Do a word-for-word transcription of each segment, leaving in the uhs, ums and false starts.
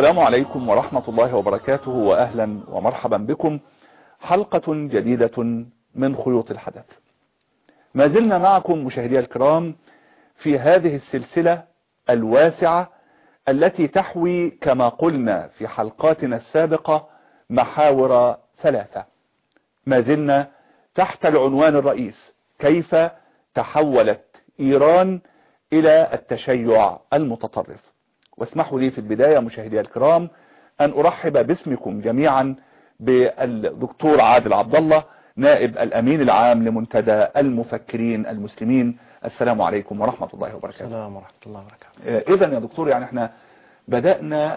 السلام عليكم ورحمة الله وبركاته، وأهلا ومرحبا بكم. حلقة جديدة من خيوط الحدث. ما زلنا معكم مشاهدي الكرام في هذه السلسلة الواسعة التي تحوي كما قلنا في حلقاتنا السابقة محاور ثلاثة. ما زلنا تحت العنوان الرئيس: كيف تحولت إيران إلى التشيع المتطرف. واسمحوا لي في البداية مشاهدي الكرام أن أرحب باسمكم جميعا بالدكتور عادل عبد الله، نائب الأمين العام لمنتدى المفكرين المسلمين. السلام عليكم ورحمة الله وبركاته. السلام ورحمة الله وبركاته. إذن يا دكتور، يعني احنا بدأنا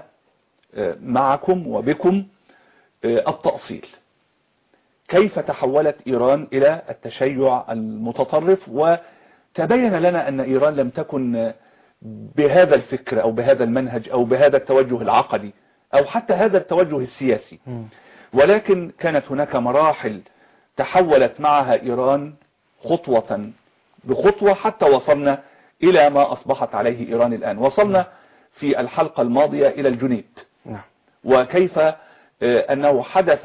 معكم وبكم التأصيل. كيف تحولت إيران إلى التشيع المتطرف، وتبين لنا أن إيران لم تكن بهذا الفكر أو بهذا المنهج أو بهذا التوجه العقدي أو حتى هذا التوجه السياسي، ولكن كانت هناك مراحل تحولت معها إيران خطوة بخطوة حتى وصلنا إلى ما أصبحت عليه إيران الآن. وصلنا في الحلقة الماضية إلى الجنيد، وكيف أنه حدث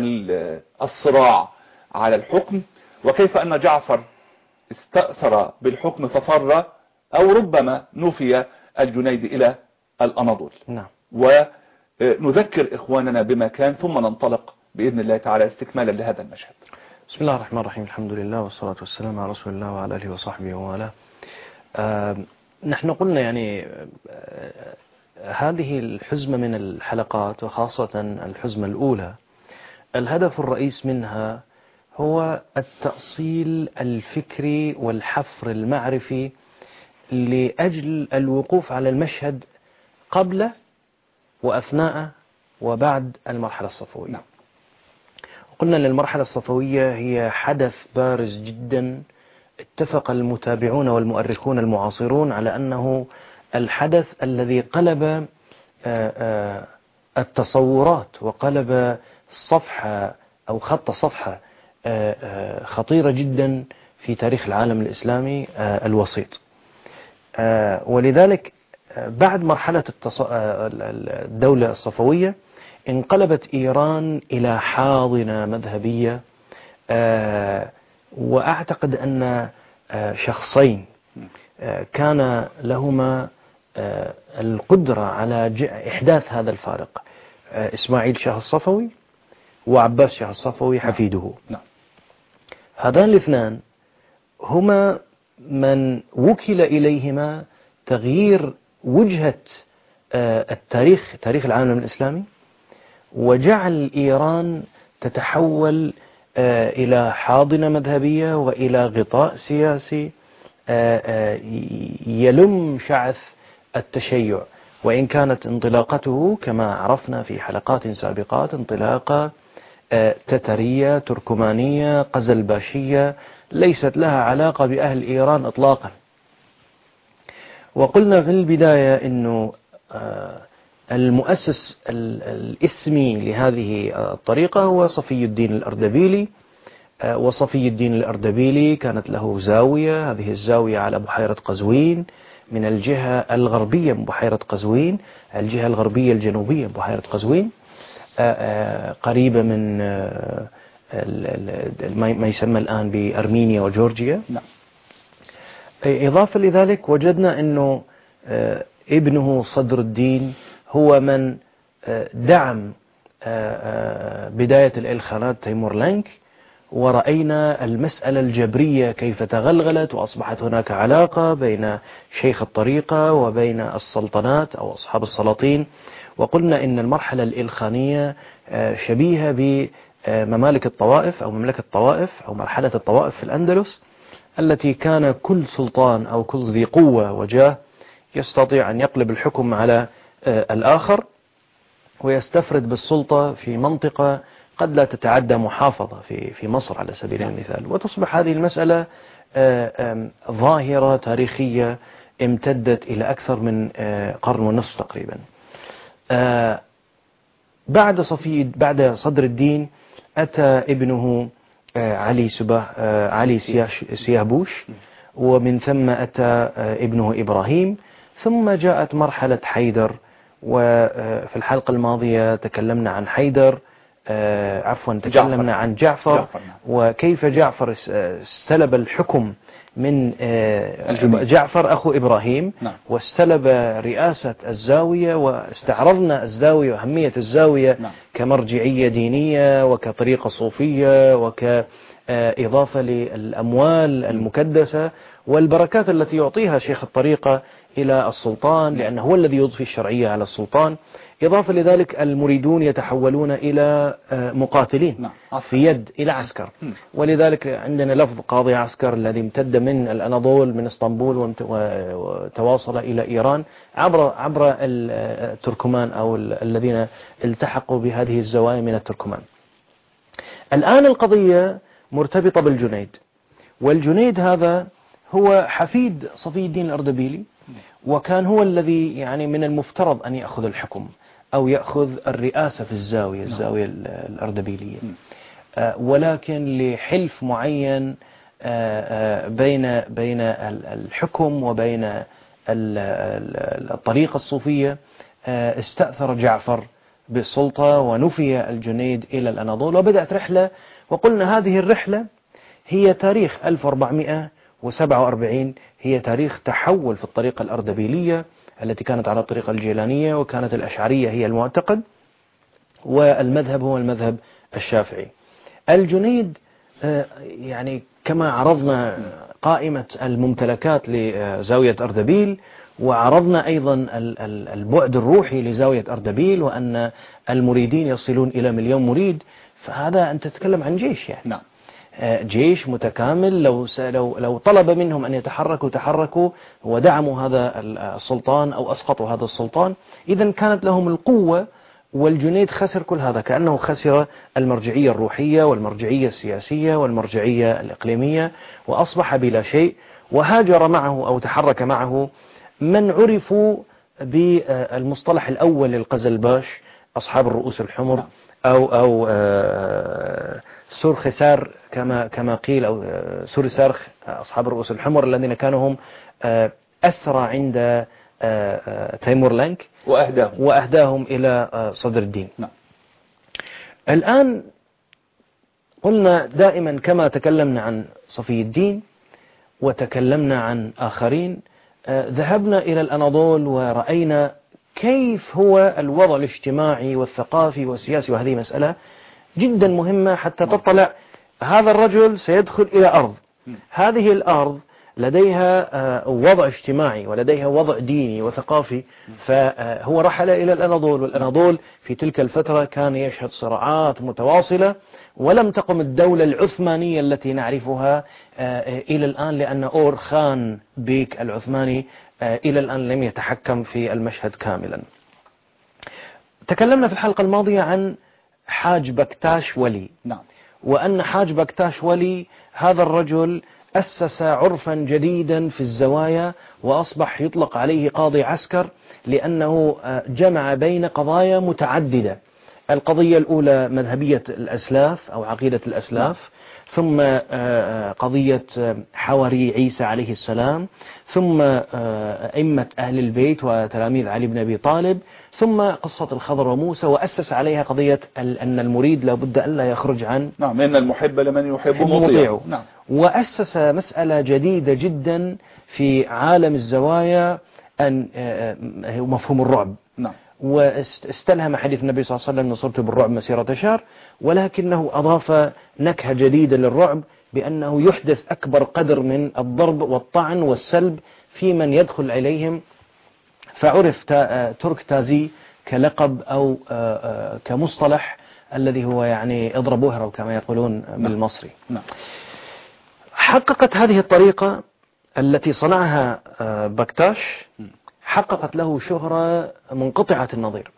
الصراع على الحكم، وكيف أن جعفر استأثر بالحكم ففر أو ربما نفي الجنيد إلى الأناضول. نعم. ونذكر إخواننا بما كان ثم ننطلق بإذن الله تعالى استكمالا لهذا المشهد. بسم الله الرحمن الرحيم، الحمد لله والصلاة والسلام على رسول الله وعلى آله وصحبه وآله. آه نحن قلنا يعني آه هذه الحزمة من الحلقات، وخاصة الحزمة الأولى، الهدف الرئيس منها هو التأصيل الفكري والحفر المعرفي لأجل الوقوف على المشهد قبل وأثناء وبعد المرحلة الصفوية. نعم. قلنا أن المرحلة الصفوية هي حدث بارز جدا، اتفق المتابعون والمؤرخون المعاصرون على أنه الحدث الذي قلب التصورات وقلب صفحة أو خط صفحة خطيرة جدا في تاريخ العالم الإسلامي الوسيط. ولذلك بعد مرحلة الدولة الصفوية انقلبت إيران إلى حاضنة مذهبية، وأعتقد أن شخصين كان لهما القدرة على إحداث هذا الفارق: إسماعيل شاه الصفوي وعباس شاه الصفوي حفيده. نعم. هذان الاثنان هما من وكل إليهما تغيير وجهة التاريخ تاريخ العالم الإسلامي، وجعل إيران تتحول إلى حاضنة مذهبية وإلى غطاء سياسي يلم شعث التشيع. وإن كانت انطلاقته كما عرفنا في حلقات سابقات انطلاقة تترية تركمانية قزلباشية ليست لها علاقة بأهل إيران إطلاقا. وقلنا في البداية أنه المؤسس الاسمي لهذه الطريقة هو صفي الدين الأردبيلي. وصفي الدين الأردبيلي كانت له زاوية، هذه الزاوية على بحيرة قزوين من الجهة الغربية من بحيرة قزوين، الجهة الغربية الجنوبية من بحيرة قزوين، قريبة من ما يسمى الآن بأرمينيا وجورجيا. نعم. إضافة لذلك وجدنا أنه ابنه صدر الدين هو من دعم بداية الإلخانات تيمور لانك، ورأينا المسألة الجبرية كيف تغلغلت، وأصبحت هناك علاقة بين شيخ الطريقة وبين السلطنات أو أصحاب السلاطين. وقلنا إن المرحلة الإلخانية شبيهة بممالك الطوائف أو مملكة الطوائف أو مرحلة الطوائف في الأندلس، التي كان كل سلطان أو كل ذي قوة وجاه يستطيع أن يقلب الحكم على الآخر ويستفرد بالسلطة في منطقة قد لا تتعدى محافظة في في مصر على سبيل المثال. وتصبح هذه المسألة ظاهرة تاريخية امتدت إلى أكثر من قرن ونصف تقريبا. بعد صفي بعد صدر الدين أتى ابنه علي سباه علي سياهبوش، ومن ثم أتى ابنه إبراهيم، ثم جاءت مرحلة حيدر وفي الحلقة الماضية تكلمنا عن حيدر، عفوا تكلمنا جعفر. عن جعفر, جعفر وكيف جعفر استلب الحكم من الجنيد. جعفر أخو إبراهيم نعم. واستلب رئاسة الزاوية، واستعرضنا الزاوية وأهمية الزاوية نعم. كمرجعية دينية وكطريقة صوفية وكإضافة للأموال المكدسة والبركات التي يعطيها شيخ الطريقة إلى السلطان، لأنه هو الذي يضفي الشرعية على السلطان. إضافة لذلك المريدون يتحولون إلى مقاتلين في يد إلى عسكر، ولذلك عندنا لفظ قاضي عسكر الذي امتد من الأناضول من اسطنبول وتواصل إلى إيران عبر عبر التركمان أو الذين التحقوا بهذه الزوايا من التركمان. الآن القضية مرتبطة بالجنيد، والجنيد هذا هو حفيد صفي الدين الأردبيلي، وكان هو الذي يعني من المفترض أن يأخذ الحكم أو يأخذ الرئاسة في الزاوية الزاوية الأردبيلية، ولكن لحلف معين بين بين الحكم وبين الطريقة الصوفية استأثر جعفر بالسلطة ونفي الجنيد إلى الأناضول، وبدأت رحلة. وقلنا هذه الرحلة هي تاريخ ألف وأربعمائة وسبعة وأربعين، هي تاريخ تحول في الطريقة الأردبيلية التي كانت على الطريقة الجيلانية، وكانت الأشعرية هي المعتقد والمذهب هو المذهب الشافعي. الجنيد يعني كما عرضنا قائمة الممتلكات لزاوية أردبيل، وعرضنا أيضا البعد الروحي لزاوية أردبيل وأن المريدين يصلون إلى مليون مريد، فهذا أنت تتكلم عن جيش يعني نعم. جيش متكامل. لو لو لو طلب منهم أن يتحركوا تحركوا ودعموا هذا السلطان أو أسقطوا هذا السلطان، إذا كانت لهم القوة. والجنيد خسر كل هذا، كأنه خسر المرجعية الروحية والمرجعية السياسية والمرجعية الإقليمية، وأصبح بلا شيء. وهاجر معه أو تحرك معه من عرفوا بالمصطلح الأول للقزلباش، أصحاب الرؤوس الحمر أو أو سورخسار كما كما قيل، أو سورسارخ أصحاب الرؤوس الحمر الذين كانوا هم أسرى عند تيمور لانك وأهداهم وأهداهم إلى صدر الدين. نعم. الآن قلنا دائما كما تكلمنا عن صفي الدين وتكلمنا عن آخرين، ذهبنا إلى الأناضول ورأينا كيف هو الوضع الاجتماعي والثقافي والسياسي، وهذه مسألة جدا مهمة حتى تطلع. هذا الرجل سيدخل إلى أرض، هذه الأرض لديها وضع اجتماعي ولديها وضع ديني وثقافي، فهو رحل إلى الأناضول، والأناضول في تلك الفترة كان يشهد صراعات متواصلة، ولم تقم الدولة العثمانية التي نعرفها إلى الآن، لأن أور خان بيك العثماني إلى الآن لم يتحكم في المشهد كاملا. تكلمنا في الحلقة الماضية عن حاج بكتاش ولي، نعم. وأن حاج بكتاش ولي هذا الرجل أسس عرفا جديدا في الزوايا، وأصبح يطلق عليه قاضي عسكر، لأنه جمع بين قضايا متعددة. القضية الأولى مذهبية الأسلاف أو عقيدة الأسلاف، ثم قضية حواري عيسى عليه السلام، ثم أئمة أهل البيت وتلاميذ علي بن أبي طالب، ثم قصة الخضر وموسى، وأسس عليها قضية أن المريد لابد أن لا يخرج عن نعم إن المحب لمن يحب مطيعه. نعم. وأسس مسألة جديدة جدا في عالم الزوايا، أن مفهوم الرعب. نعم. واستلهم حديث النبي صلى الله عليه وسلم نصرت بالرعب مسيرة شهر، ولكنه أضاف نكهة جديدة للرعب بأنه يحدث أكبر قدر من الضرب والطعن والسلب في من يدخل إليهم، فعرف ترك تازي كلقب أو كمصطلح الذي هو يعني اضرب وهرب كما يقولون بالمصري. نعم. حققت هذه الطريقة التي صنعها بكتاش، حققت له شهرة منقطعة النظير.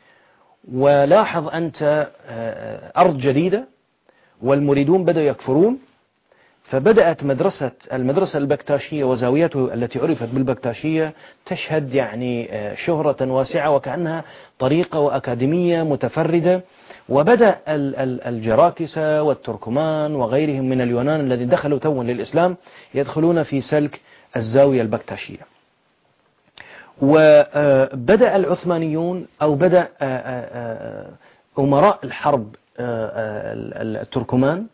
ولاحظ أنت أرض جديدة والمريدون بدأوا يكفرون، فبدأت مدرسة المدرسة البكتاشية وزاويته التي عرفت بالبكتاشية تشهد يعني شهرة واسعة وكأنها طريقة وأكاديمية متفردة. وبدأ الجراكسة والتركمان وغيرهم من اليونان الذين دخلوا توا للإسلام يدخلون في سلك الزاوية البكتاشية. وبدأ العثمانيون أو بدأ أمراء الحرب التركمان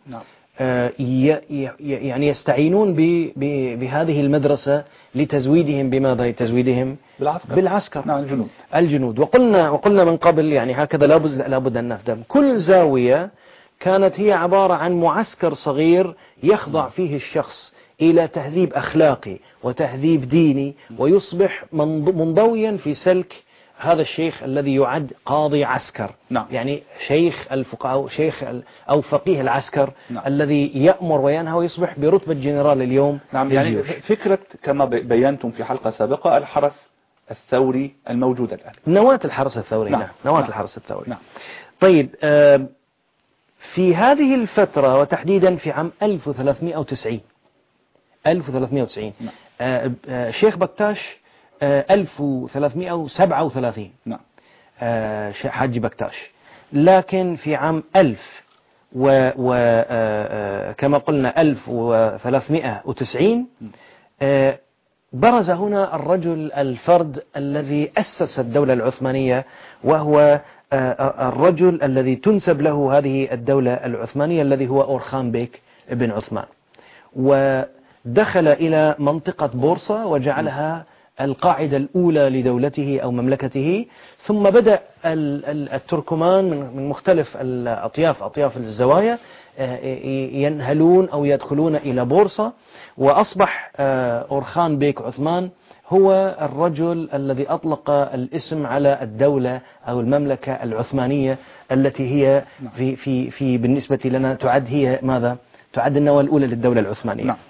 يعني يستعينون بهذه المدرسة لتزويدهم بماذا؟ تزويدهم بالعسكر, بالعسكر. نعم الجنود. الجنود. وقلنا وقلنا من قبل يعني هكذا لابد لابد أن نفهم كل زاوية كانت هي عبارة عن معسكر صغير يخضع فيه الشخص إلى تهذيب أخلاقي وتهذيب ديني، ويصبح منضويا في سلك هذا الشيخ الذي يعد قاضي عسكر. نعم. يعني شيخ الفقهاء، شيخ أو فقيه العسكر. نعم. الذي يأمر وينهى ويصبح برتبة جنرال اليوم. نعم. يعني فكرة كما بينتم في حلقة سابقة الحرس الثوري الموجود الآن، نواة الحرس الثوري. نعم. نعم. نواة نعم. الحرس الثوري. نعم. طيب، في هذه الفترة وتحديدا في عام ألف وثلاثمئة وتسعين ألف وثلاثمئة وتسعين نعم. شيخ بكتاش ألف وثلاثمئة وسبعة وثلاثين نعم. حاج بكتاش. لكن في عام ألف وكما قلنا ألف وثلاثمئة وتسعين برز هنا الرجل الفرد الذي أسس الدولة العثمانية، وهو الرجل الذي تنسب له هذه الدولة العثمانية الذي هو أورخان بيك بن عثمان، ودخل إلى منطقة بورصة وجعلها القاعدة الأولى لدولته أو مملكته. ثم بدأ التركمان من مختلف الأطياف أطياف الزوايا ينهلون أو يدخلون إلى بورصة، وأصبح أورخان بيك عثمان هو الرجل الذي أطلق الاسم على الدولة أو المملكة العثمانية التي هي في في في بالنسبة لنا تعد هي ماذا؟ تعد النواة الأولى للدولة العثمانية. نعم.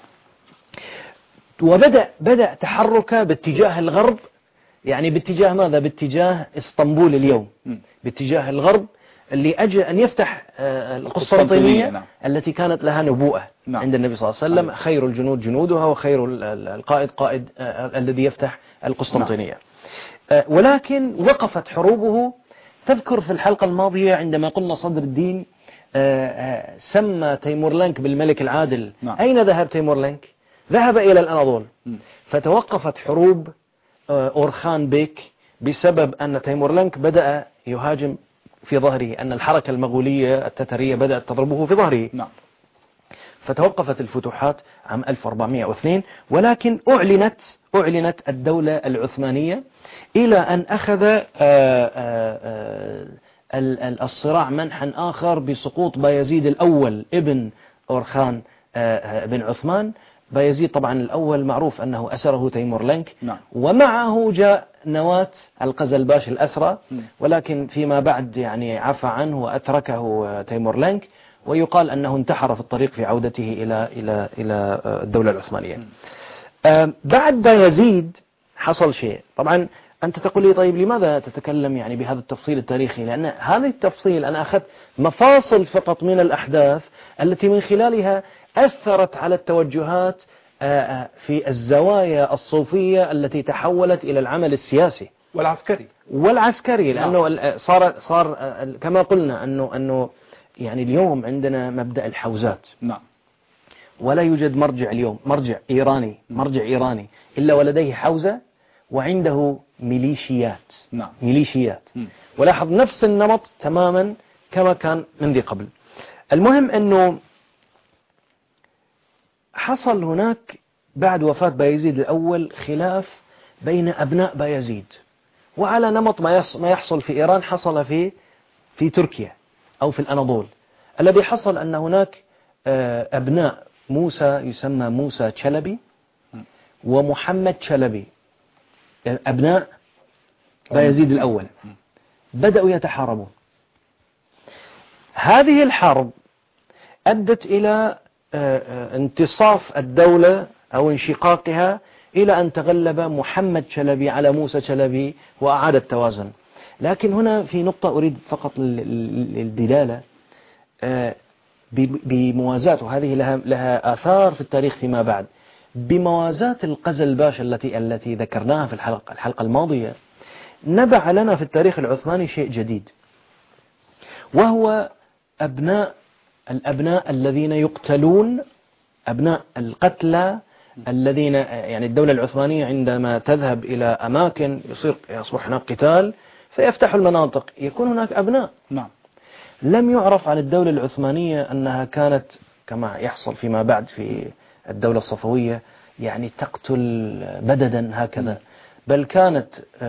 وبدأ بدأ تحركه باتجاه الغرب، يعني باتجاه ماذا؟ باتجاه اسطنبول اليوم، م. باتجاه الغرب اللي أجل أن يفتح القسطنطينية. نعم. التي كانت لها نبوءة. نعم. عند النبي صلى الله عليه وسلم. نعم. خير الجنود جنودها وخير القائد قائد الذي يفتح القسطنطينية. نعم. ولكن وقفت حروبه. تذكر في الحلقة الماضية عندما قلنا صدر الدين سمى تيمورلنك بالملك العادل. نعم. أين ذهب تيمورلنك؟ ذهب إلى الأناضول. م. فتوقفت حروب أورخان بيك بسبب أن تيمورلنك بدأ يهاجم في ظهره، أن الحركة المغولية التترية بدأت تضربه في ظهره. نعم. فتوقفت الفتوحات عام ألف وأربعمئة واثنين، ولكن أعلنت أعلنت الدولة العثمانية إلى أن أخذ آآ آآ الصراع منحا آخر بسقوط بايزيد الأول ابن أورخان بن عثمان. بايزيد طبعا الأول معروف أنه أسره تيمورلنك. نعم. ومعه جاء نواة القزلباش الأسرى، ولكن فيما بعد يعني عفى عنه وأتركه تيمورلنك، ويقال أنه انتحر في الطريق في عودته إلى إلى إلى الدولة العثمانية. بعد بايزيد حصل شيء. طبعا أنت تقول لي طيب لماذا تتكلم يعني بهذا التفصيل التاريخي؟ لأن هذا التفصيل أنا أخذت مفاصل فقط من الأحداث التي من خلالها أثرت على التوجهات في الزوايا الصوفية التي تحولت إلى العمل السياسي والعسكري والعسكري لأنه صار صار كما قلنا أنه أنه يعني اليوم عندنا مبدأ الحوزات. نعم. ولا يوجد مرجع اليوم مرجع إيراني مرجع إيراني إلا ولديه حوزة وعنده ميليشيات. نعم. ميليشيات. م. ولاحظ نفس النمط تماما كما كان من ذي قبل. المهم أنه حصل هناك بعد وفاة بايزيد الأول خلاف بين أبناء بايزيد، وعلى نمط ما يحصل في إيران حصل في في تركيا أو في الأناضول. الذي حصل أن هناك أبناء موسى يسمى موسى تشلبي ومحمد تشلبي، أبناء بايزيد الأول، بدأوا يتحاربون. هذه الحرب أدت إلى انتصاف الدولة أو انشقاقها إلى أن تغلب محمد تشلبي على موسى تشلبي وأعاد التوازن. لكن هنا في نقطة أريد فقط الدلالة بموازاة، وهذه لها لها آثار في التاريخ فيما بعد، بموازاة القزلباش التي التي ذكرناها في الحلقة الحلقة الماضية. نبع لنا في التاريخ العثماني شيء جديد، وهو أبناء الأبناء الذين يقتلون، أبناء القتلى الذين يعني الدولة العثمانية عندما تذهب إلى أماكن يصير يصبح هناك قتال فيفتح المناطق يكون هناك أبناء. نعم. لم يعرف عن الدولة العثمانية أنها كانت كما يحصل فيما بعد في الدولة الصفوية يعني تقتل بددا هكذا، بل كانت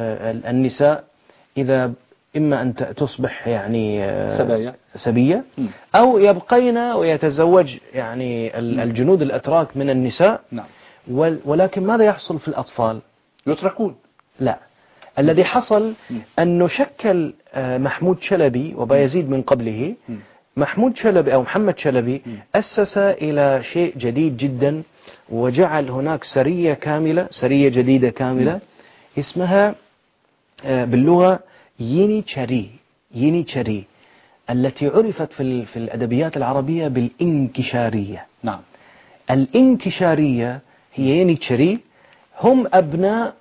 النساء إذا إما أن تصبح يعني سبايا سبية أو يبقين ويتزوج يعني الجنود الأتراك من النساء. نعم. ولكن ماذا يحصل في الأطفال؟ يتركون. لا، الذي حصل أنه شكل محمود شلبي وبايزيد من قبله. محمود شلبي أو محمد شلبي أسس إلى شيء جديد جدا، وجعل هناك سرية كاملة، سرية جديدة كاملة اسمها باللغة يينيتشاري يينيتشاري التي عرفت في في الأدبيات العربية بالإنكشارية. نعم. الإنكشارية هي يينيتشاري، هم أبناء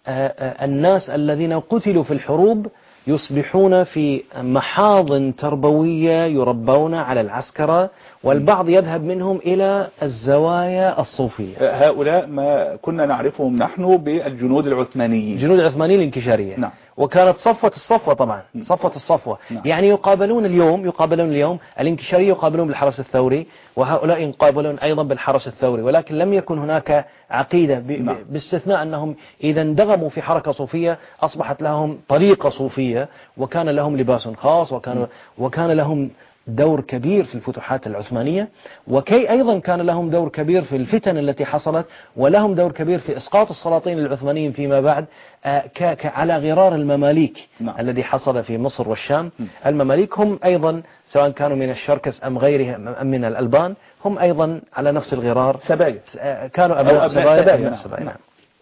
الناس الذين قتلوا في الحروب يصبحون في محاضن تربوية يربون على العسكرة، والبعض يذهب منهم إلى الزوايا الصوفية. هؤلاء ما كنا نعرفهم نحن بالجنود العثمانيين، الجنود العثمانيين الانكشارية. نعم. وكانت صفوة الصفوة طبعا، صفوة الصفوة. نعم. يعني يقابلون اليوم يقابلون اليوم الانكشارية يقابلون بالحرس الثوري، وهؤلاء يقابلون أيضا بالحرس الثوري، ولكن لم يكن هناك عقيدة ب... نعم. باستثناء أنهم إذا انضغموا في حركة صوفية أصبحت لهم طريقة صوفية، وكان لهم لباس خاص، وكان وكان لهم دور كبير في الفتوحات العثمانية، وكي أيضا كان لهم دور كبير في الفتن التي حصلت، ولهم دور كبير في إسقاط السلاطين العثمانيين فيما بعد على غرار المماليك. نعم. الذي حصل في مصر والشام. م. المماليك هم أيضا سواء كانوا من الشركس أم غيرهم أم من الألبان هم أيضا على نفس الغرار، سبايا، كانوا أبناء سبايا, سبايا. أبناء سبايا. نعم.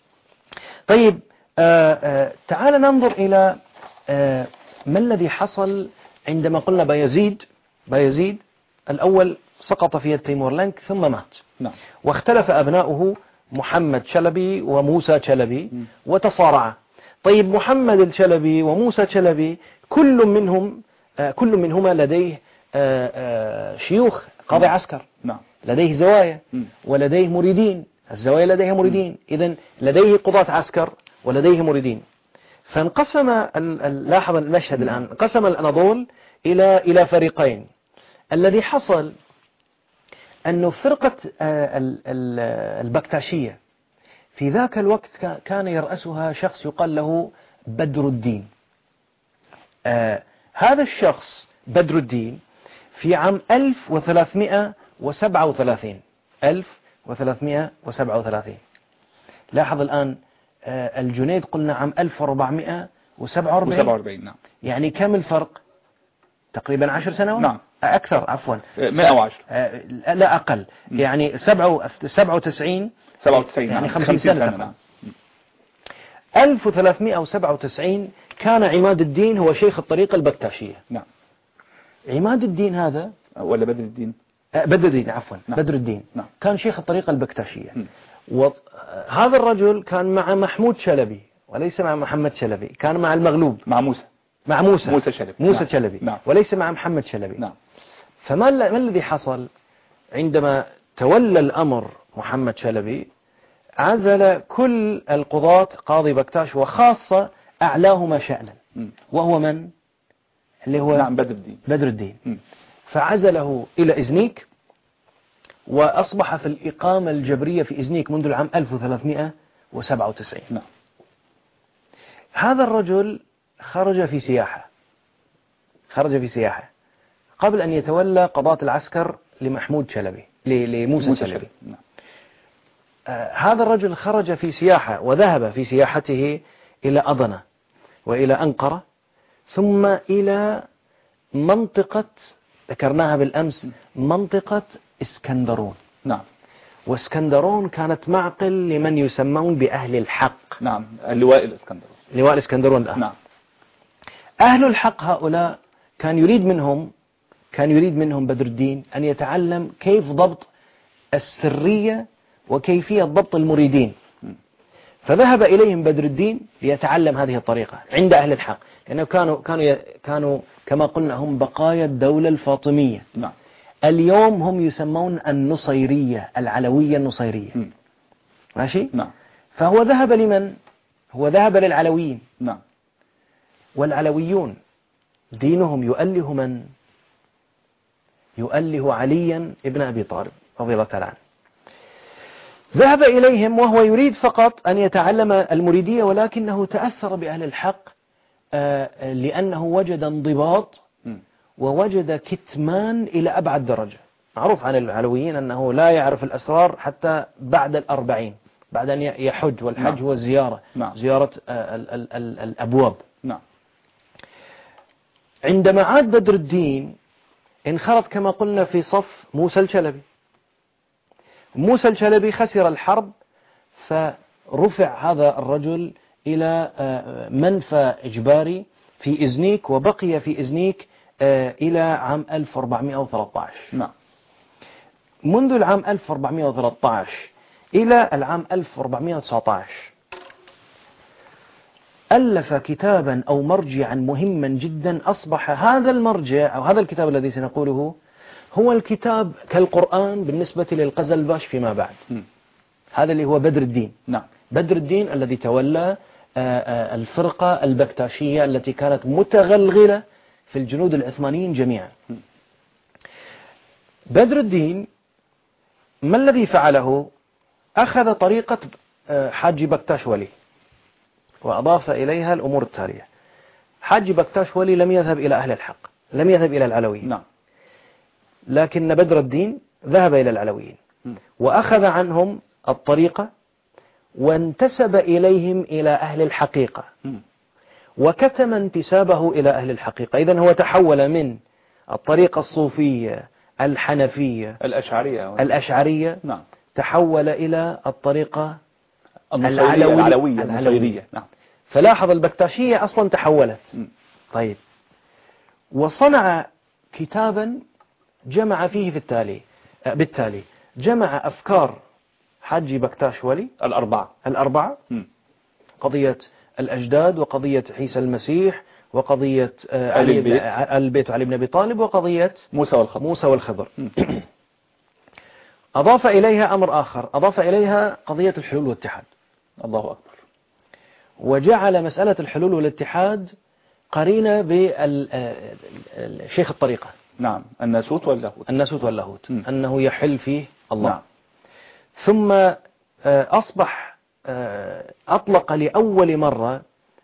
طيب آآ آآ تعال ننظر إلى ما الذي حصل عندما قلنا بايزيد بايزيد الأول سقط في يد تيمورلنك ثم مات. نعم. واختلف أبناؤه محمد شلبي وموسى شلبي وتصارعا. طيب محمد الشلبي وموسى شلبي كل منهم كل منهما لديه شيوخ قاضي عسكر. نعم. لديه زوايا ولديه مريدين، الزوايا لديها مريدين، إذن لديه قضاة عسكر ولديه مريدين. فانقسم لاحظ المشهد الآن، انقسم الأناضول إلى إلى فريقين. الذي حصل أنه فرقة البكتاشية في ذاك الوقت كان يرأسها شخص يقال له بدر الدين. آه هذا الشخص بدر الدين في عام ألف وثلاثمائة وسبعة وثلاثين ألف وثلاثمائة وسبعة وثلاثين. لاحظ الآن آه الجنيد قلنا عام ألف وأربعمائة وسبعة وأربعين. نعم. يعني كم الفرق؟ تقريبا عشر سنوات. نعم. أكثر عفوا مئة وعشرة. لا أقل. يعني سبعة سبعة وتسعين سبعة وتسعين يعني نعم. خمسين سنة. نعم. ألف وثلاثمائة وسبعة وتسعين كان عماد الدين هو شيخ الطريقة البكتاشية. نعم. عماد الدين هذا ولا بدر الدين؟ بدر الدين عفوا. نعم. بدر الدين. نعم. كان شيخ الطريقة البكتاشية. وهذا الرجل كان مع محمود شلبي وليس مع محمد شلبي، كان مع المغلوب مع موسى مع موسى موسى شلبي موسى نعم. شلبي نعم. وليس مع محمد شلبي. نعم. فما ما الذي حصل عندما تولى الأمر محمد شلبي؟ عزل كل القضاة قاضي بكتاش وخاصة أعلاهما شأنا وهو من؟ اللي هو نعم بدر الدين بدر الدين. م. فعزله إلى إزنيك، وأصبح في الإقامة الجبرية في إزنيك منذ العام ألف وثلاثمائة وسبعة وتسعين. نعم. هذا الرجل خرج في سياحة خرج في سياحة قبل أن يتولى قضاة العسكر لمحمود شلبي لموسى شلبي. نعم. آه هذا الرجل خرج في سياحة وذهب في سياحته إلى أضنة وإلى أنقرة ثم إلى منطقة ذكرناها بالأمس منطقة اسكندرون. نعم. واسكندرون كانت معقل لمن يسمون بأهل الحق. نعم. اللواء الاسكندرون لواء الاسكندرون الآن. نعم. أهل الحق هؤلاء كان يريد منهم كان يريد منهم بدر الدين أن يتعلم كيف ضبط السرية وكيفية ضبط المريدين. فذهب إليهم بدر الدين ليتعلم هذه الطريقة عند أهل الحق، لأنه كانوا كانوا كانوا كما قلنا هم بقايا الدولة الفاطمية. نعم. اليوم هم يسمون النصيرية العلوية النصيرية. م. ماشي. نعم. فهو ذهب لمن؟ هو ذهب للعلويين. نعم. والعلويون دينهم يؤله من؟ يؤله عليا ابن أبي طالب رضي الله تعالى عنه. ذهب إليهم وهو يريد فقط أن يتعلم المريدية، ولكنه تأثر بأهل الحق لأنه وجد انضباط ووجد كتمان إلى أبعد درجة. معروف عن العلويين أنه لا يعرف الأسرار حتى بعد الأربعين، بعد أن يحج، والحج نعم. هو الزيارة. نعم. زيارة ال ال ال الأبواب. نعم. عندما عاد بدر الدين انخرط كما قلنا في صف موسى الشلبي. موسى الشلبي خسر الحرب، فرفع هذا الرجل إلى منفى إجباري في إزنيك، وبقي في إزنيك إلى عام ألف وأربعمائة وثلاثة عشر. نعم. منذ العام ألف وأربعمائة وثلاثة عشر إلى العام ألف وأربعمائة وتسعة عشر ألف كتابا أو مرجعا مهما جدا، أصبح هذا المرجع أو هذا الكتاب الذي سنقوله هو الكتاب كالقرآن بالنسبة للقزلباش فيما بعد. م. هذا اللي هو بدر الدين. نعم. بدر الدين الذي تولى الفرقة البكتاشية التي كانت متغلغلة في الجنود العثمانيين جميعا. م. بدر الدين ما الذي فعله؟ أخذ طريقة حاج بكتاش ولي وأضاف إليها الأمور التالية. حاج بكتاش ولي لم يذهب إلى أهل الحق، لم يذهب إلى العلويين. نعم. لكن بدر الدين ذهب إلى العلويين وأخذ عنهم الطريقة وانتسب إليهم إلى أهل الحقيقة وكتم انتسابه إلى أهل الحقيقة. إذن هو تحول من الطريقة الصوفية الحنفية الأشعرية الأشعرية نعم. تحول إلى الطريقة العلوية العلوية النصيرية. نعم. فلاحظ البكتاشية أصلا تحولت. م. طيب، وصنع كتابا جمع فيه في التالي بالتالي جمع أفكار حاج بكتاش ولي الأربعة الأربعة م. قضية الأجداد، وقضية عيسى المسيح، وقضية علي البيت. البيت وعلي بن أبي طالب، وقضية موسى والخضر, موسى والخضر. أضاف إليها أمر آخر، أضاف إليها قضية الحلول والاتحاد. الله أكبر. وجعل مسألة الحلول والاتحاد قرينة بالشيخ الطريقة. نعم. الناسوت واللاهوت. الناسوت واللاهوت م. أنه يحل فيه الله. نعم. ثم أصبح أطلق لأول مرة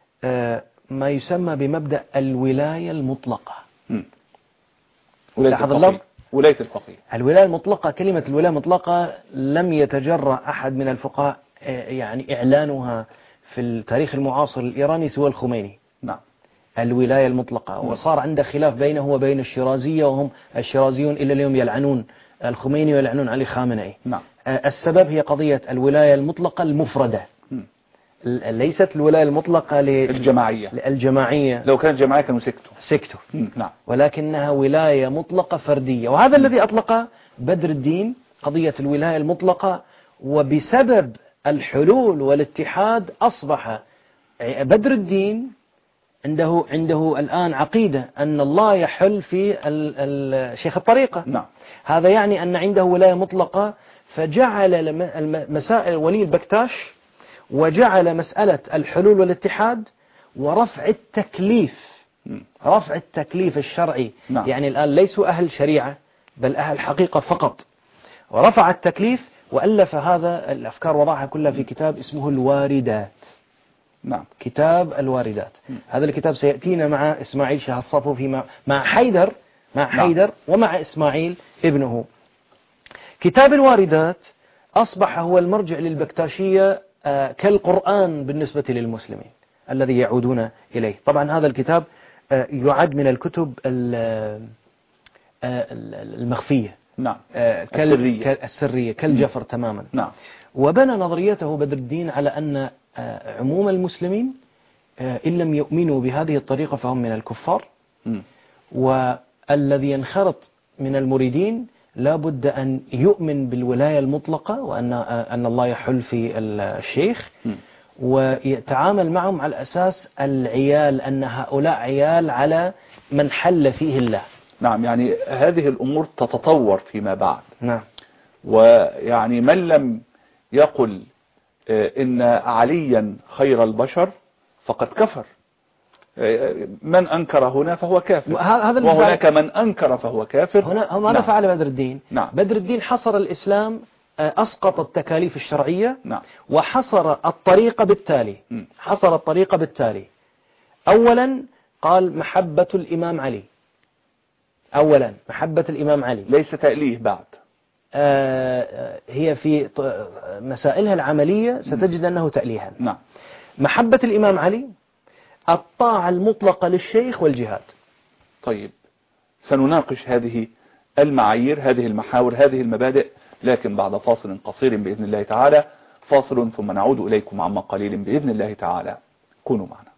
ما يسمى بمبدأ الولاية المطلقة. م. ولاية الفقيه. ولاية الفقيه. الولاية المطلقة، كلمة الولاية المطلقة لم يتجرأ أحد من الفقهاء يعني إعلانها في التاريخ المعاصر الإيراني سوى الخميني. نعم. الولاية المطلقة. وصار عنده خلاف بينه وبين الشيرازية، وهم الشيرازيون إلى اليوم يلعنون الخميني ويلعنون علي خامنئي. نعم. السبب هي قضية الولاية المطلقة المفردة. م. ليست الولاية المطلقة للجماعية. الجماعية. لو كانت جماعية كانوا سكتوا سكتوا. نعم. ولكنها ولاية مطلقة فردية، وهذا م. الذي أطلق بدر الدين قضية الولاية المطلقة. وبسبب الحلول والاتحاد أصبح بدر الدين عنده عنده الآن عقيدة أن الله يحل في شيخ الطريقة. نعم. هذا يعني أن عنده ولاية مطلقة، فجعل مسائل ولي البكتاش وجعل مسألة الحلول والاتحاد ورفع التكليف م. رفع التكليف الشرعي. نعم. يعني الآن ليسوا أهل شريعة بل أهل حقيقة فقط، ورفع التكليف وألف هذا الأفكار وضعها كلها في كتاب اسمه الواردات. نعم. كتاب الواردات. م. هذا الكتاب سيأتينا مع إسماعيل شاه الصفوفي مع, مع حيدر مع حيدر نعم. ومع إسماعيل ابنه. كتاب الواردات أصبح هو المرجع للبكتاشية آه كالقرآن بالنسبة للمسلمين الذي يعودون إليه. طبعا هذا الكتاب آه يعد من الكتب آه المخفية. نعم. آه السرية. السرية كالجفر. م. تماما. نعم. وبنى نظريته بدر الدين على أن آه عموم المسلمين آه إن لم يؤمنوا بهذه الطريقة فهم من الكفار. م. والذي ينخرط من المريدين لا بد أن يؤمن بالولاية المطلقة، وأن أن الله يحل في الشيخ، م. ويتعامل معهم على أساس العيال، أن هؤلاء عيال على من حل فيه الله. نعم. يعني هذه الأمور تتطور فيما بعد. نعم. ويعني من لم يقل إن عليا خير البشر فقد كفر. من أنكر هنا فهو كافر، هذا وهناك من أنكر فهو كافر. هنا ماذا نعم. فعل بدر الدين؟ نعم. بدر الدين حصر الإسلام، أسقط التكاليف الشرعية. نعم. وحصر الطريقة بالتالي م. حصر الطريقة بالتالي أولا قال محبة الإمام علي، أولا محبة الإمام علي ليس تأليه بعد. آه هي في مسائلها العملية ستجد أنه تأليها. نعم. محبة الإمام علي، الطاعة المطلقة للشيخ والجهاد. طيب سنناقش هذه المعايير، هذه المحاور، هذه المبادئ، لكن بعد فاصل قصير بإذن الله تعالى. فاصل ثم نعود إليكم عما قليل بإذن الله تعالى. كونوا معنا.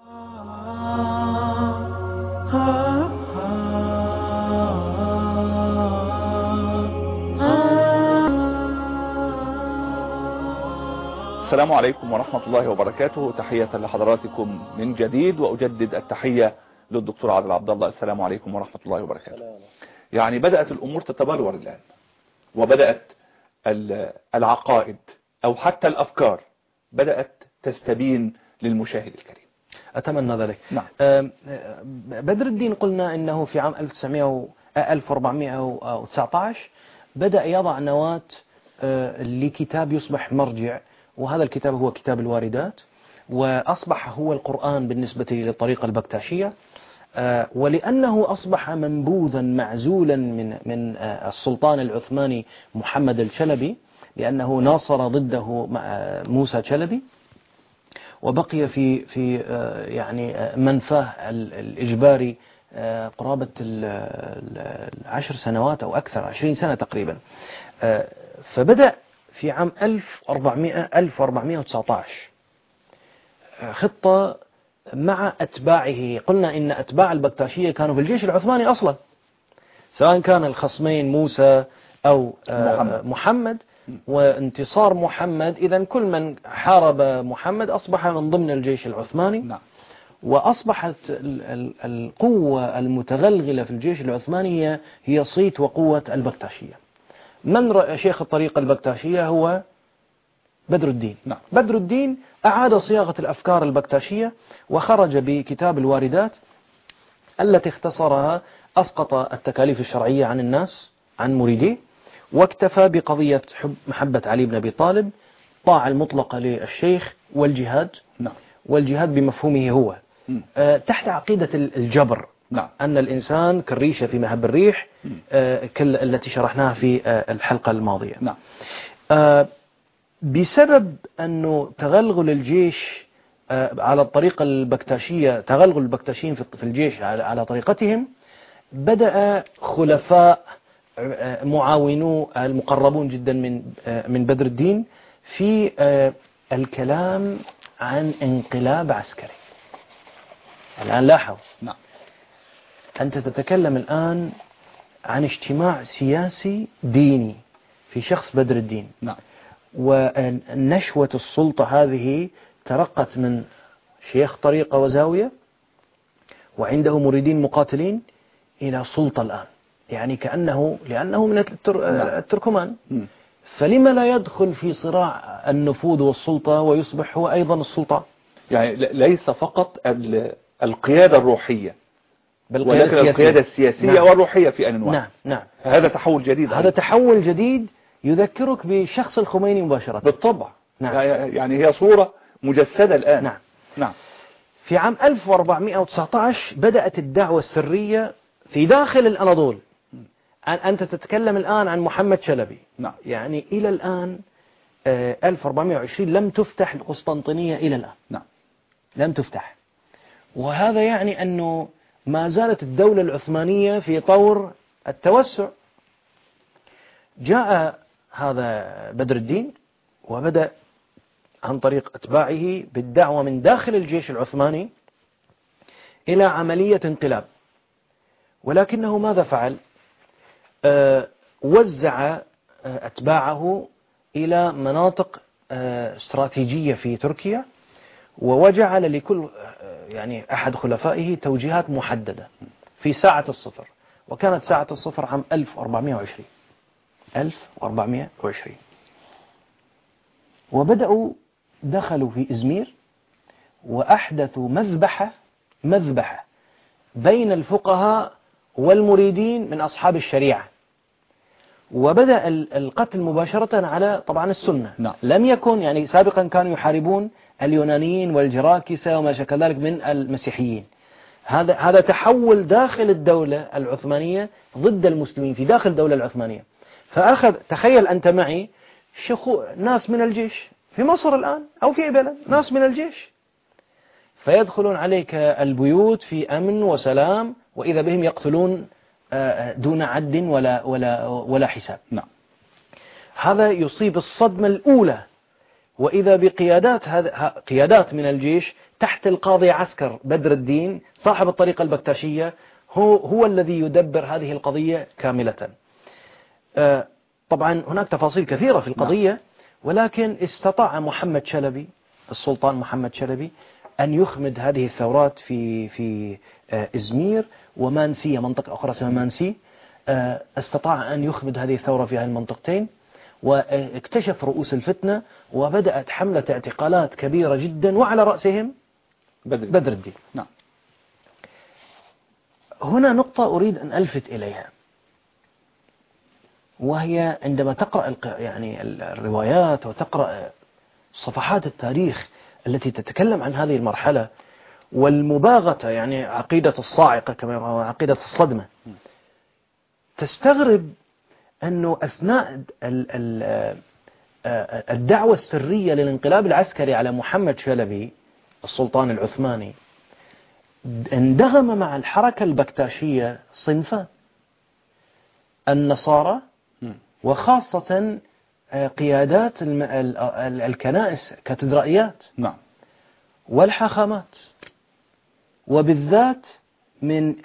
السلام عليكم ورحمة الله وبركاته. تحية لحضراتكم من جديد، وأجدد التحية للدكتور عادل عبد الله. السلام عليكم ورحمة الله وبركاته. يعني بدأت الأمور تتبلور الآن، وبدأت العقائد أو حتى الأفكار بدأت تستبين للمشاهد الكريم. أتمنى ذلك. نعم. بدر الدين قلنا إنه في عام ألف وأربعمائة وتسعة عشر بدأ يضع نواة لكتاب يصبح مرجع، وهذا الكتاب هو كتاب الواردات، وأصبح هو القرآن بالنسبة للطريقة البكتاشية. ولأنه أصبح منبوذا معزولا من من السلطان العثماني محمد الشلبي، لأنه ناصر ضده موسى شلبي، وبقي في في يعني منفاه الإجباري قرابة العشر سنوات أو أكثر، عشرين سنة تقريبا. فبدأ في عام ألف وأربعمائة وتسعة عشر خطة مع أتباعه. قلنا إن أتباع البكتاشية كانوا في الجيش العثماني أصلا، سواء كان الخصمين موسى أو محمد, محمد وانتصار محمد. إذن كل من حارب محمد أصبح من ضمن الجيش العثماني. نعم. وأصبحت القوة المتغلغلة في الجيش العثماني هي هي صيت وقوة البكتاشية. من شيخ الطريقة البكتاشية هو بدر الدين. نعم. بدر الدين أعاد صياغة الأفكار البكتاشية، وخرج بكتاب الواردات التي اختصرها، أسقط التكاليف الشرعية عن الناس، عن مريديه، واكتفى بقضية حب محبة علي بن أبي طالب، طاعة المطلقة للشيخ، والجهاد. نعم. والجهاد بمفهومه هو آه تحت عقيدة الجبر. نعم. أن الإنسان كالريشة في مهب الريح، آه التي شرحناها في آه الحلقة الماضية. نعم. آه بسبب أنه تغلغل الجيش آه على الطريقة البكتاشية، تغلغل البكتاشيين في الجيش على, على طريقتهم، بدأ خلفاء آه معاونو المقربون جدا من آه من بدر الدين في آه الكلام عن انقلاب عسكري. الآن لاحظ، نعم. أنت تتكلم الآن عن اجتماع سياسي ديني في شخص بدر الدين. نعم. ونشوة السلطة هذه ترقت من شيخ طريقة وزاوية وعنده مريدين مقاتلين إلى سلطة الآن، يعني كأنه لأنه من التر... التركمان. م. فلما لا يدخل في صراع النفوذ والسلطة ويصبح هو أيضا السلطة؟ يعني ليس فقط القيادة الروحية، بل ولكن القيادة السياسية. نعم. والروحية في أن واحد. نعم. نعم. هذا تحول جديد. هذا تحول جديد يذكرك بشخص الخميني مباشرة. بالطبع. نعم. يعني هي صورة مجسدة الآن. نعم. نعم. في عام ألف وأربعمائة وتسعة عشر بدأت الدعوة السرية في داخل الأناضول. أنت تتكلم الآن عن محمد شلبي. نعم. يعني إلى الآن ألف وأربعمائة وعشرين لم تفتح القسطنطينية إلى الآن. نعم. لم تفتح. وهذا يعني أنه ما زالت الدولة العثمانية في طور التوسع. جاء هذا بدر الدين وبدأ عن طريق أتباعه بالدعوة من داخل الجيش العثماني إلى عملية انقلاب. ولكنه ماذا فعل؟ أه وزع أتباعه إلى مناطق أه استراتيجية في تركيا، ووجعل لكل يعني أحد خلفائه توجيهات محددة في ساعة الصفر. وكانت ساعة الصفر عام ألف وأربعمائة وعشرين. ألف وأربعمائة وعشرين. وبدأوا دخلوا في إزمير وأحدثوا مذبحة مذبحة بين الفقهاء والمريدين من أصحاب الشريعة، وبدأ القتل مباشرة على طبعا السنة. نعم. لم يكن يعني سابقا كانوا يحاربون اليونانيين والجراكسة وما شابه ذلك من المسيحيين. هذا هذا تحول داخل الدولة العثمانية ضد المسلمين في داخل الدولة العثمانية. فأخذ، تخيل أنت معي شخو ناس من الجيش في مصر الآن أو في أي بلد، ناس من الجيش فيدخلون عليك البيوت في أمن وسلام، وإذا بهم يقتلون دون عد ولا ولا ولا حساب. نعم. هذا يصيب الصدمة الأولى، وإذا بقيادات هذا قيادات من الجيش تحت القاضي عسكر بدر الدين صاحب الطريقة البكتاشية، هو هو الذي يدبر هذه القضية كاملة. طبعا هناك تفاصيل كثيرة في القضية، ولكن استطاع محمد شلبي، السلطان محمد شلبي، أن يخمد هذه الثورات في في إزمير ومانسية، منطقة أخرى اسمها مانسي. استطاع أن يخمد هذه الثورة في هذه المنطقتين، واكتشف رؤوس الفتنة، وبدأت حملة اعتقالات كبيرة جدا، وعلى رأسهم بدر, بدر الدين. نعم. هنا نقطة أريد أن ألفت إليها، وهي عندما تقرأ يعني الروايات وتقرأ صفحات التاريخ التي تتكلم عن هذه المرحلة والمباغتة، يعني عقيدة الصاعقة كما هو عقيدة الصدمة، تستغرب أنه أثناء الدعوة السرية للانقلاب العسكري على محمد شلبي السلطان العثماني اندغم مع الحركة البكتاشية صنفان: النصارى، وخاصة قيادات الكنائس كاتدرائيات، نعم، والحاخامات، وبالذات من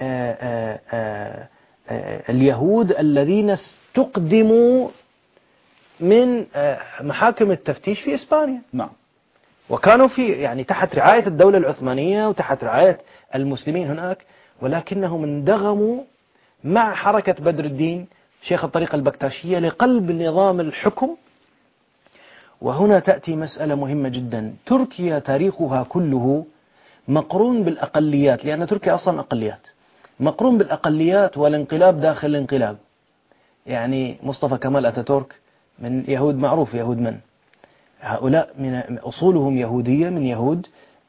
اليهود الذين استقدموا من محاكم التفتيش في إسبانيا. نعم. وكانوا في يعني تحت رعاية الدولة العثمانية وتحت رعاية المسلمين هناك، ولكنهم اندغموا مع حركة بدر الدين شيخ الطريقة البكتاشية لقلب نظام الحكم. وهنا تأتي مسألة مهمة جدا. تركيا تاريخها كله مقرون بالأقليات، لأن تركيا أصلا أقليات، مقرون بالأقليات والانقلاب داخل الانقلاب. يعني مصطفى كمال أتاتورك من يهود، معروف يهود من هؤلاء، من أصولهم يهودية، من يهود